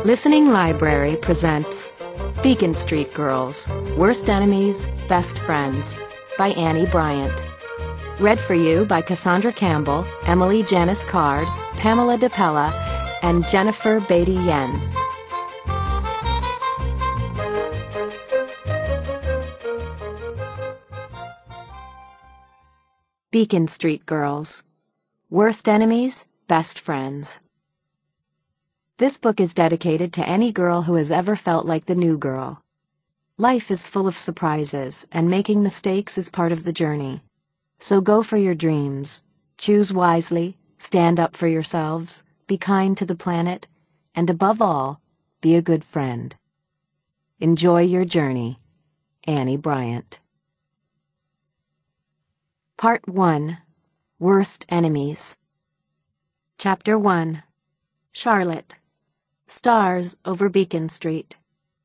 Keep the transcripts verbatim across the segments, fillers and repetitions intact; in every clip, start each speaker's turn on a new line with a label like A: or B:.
A: Listening Library presents Beacon Street Girls, Worst Enemies, Best Friends by Annie Bryant. Read for you by Cassandra Campbell, Emily Janice Card, Pamela DePella, and Jennifer Beatty Yen. Beacon Street Girls, Worst Enemies, Best Friends. This book is dedicated to any girl who has ever felt like the new girl. Life is full of surprises, and making mistakes is part of the journey. So go for your dreams. Choose wisely, stand up for yourselves, be kind to the planet, and above all, be a good friend. Enjoy your journey. Annie Bryant. Part one. Worst Enemies. Chapter one. Charlotte. Stars over Beacon Street.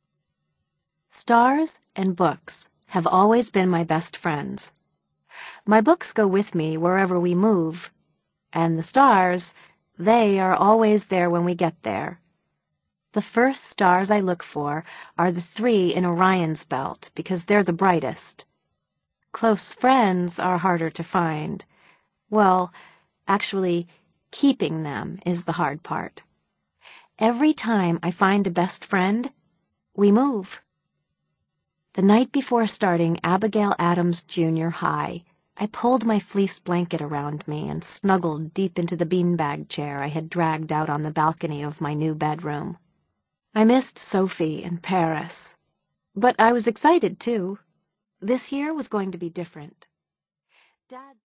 A: Stars and books have always been my best friends. My books go with me wherever we move, and the stars, they are always there when we get there. The first stars I look for are the three in Orion's belt because they're the brightest. Close friends are harder to find. Well, actually, keeping them is the hard part. Every time I find a best friend, we move. The night before starting Abigail Adams Junior High, I pulled my fleece blanket around me and snuggled deep into the beanbag chair I had dragged out on the balcony of my new bedroom. I missed Sophie and Paris, but I was excited too. This year was going to be different. Dad